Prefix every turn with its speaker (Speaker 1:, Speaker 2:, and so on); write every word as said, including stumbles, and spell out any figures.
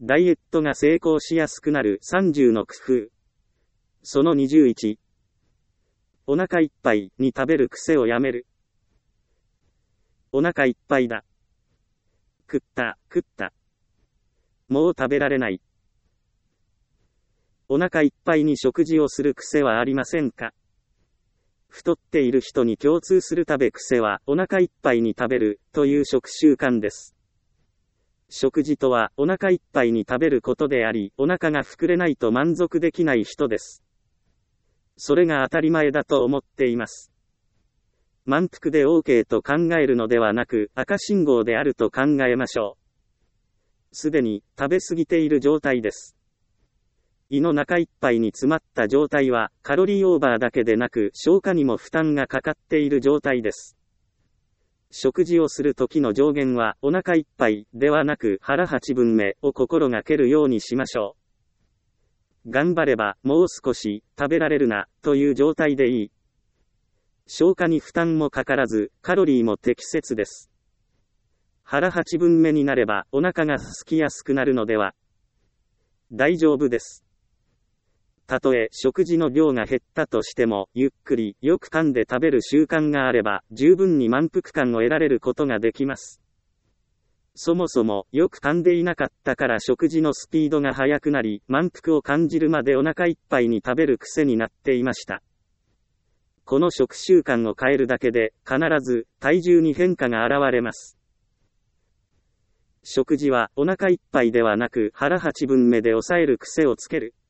Speaker 1: ダイエットが成功しやすくなるさんじゅうの工夫。そのにじゅういち。お腹いっぱいに食べる癖をやめる。お腹いっぱいだ。食った、食った。もう食べられない。お腹いっぱいに食事をする癖はありませんか？太っている人に共通する食べ癖は、お腹いっぱいに食べるという食習慣です。食事とは、お腹いっぱいに食べることであり、お腹が膨れないと満足できない人です。それが当たり前だと思っています。満腹で OK と考えるのではなく、赤信号であると考えましょう。すでに食べ過ぎている状態です。胃の中いっぱいに詰まった状態は、カロリーオーバーだけでなく、消化にも負担がかかっている状態です。食事をする時の上限は、お腹いっぱいではなく、腹八分目を心がけるようにしましょう。頑張れば、もう少し食べられるな、という状態でいい。消化に負担もかからず、カロリーも適切です。腹八分目になれば、お腹が空きやすくなるのでは。大丈夫です。たとえ食事の量が減ったとしても、ゆっくりよく噛んで食べる習慣があれば、十分に満腹感を得られることができます。そもそも、よく噛んでいなかったから食事のスピードが速くなり、満腹を感じるまでお腹いっぱいに食べる癖になっていました。この食習慣を変えるだけで、必ず体重に変化が現れます。食事はお腹いっぱいではなく腹八分目で抑える癖をつける。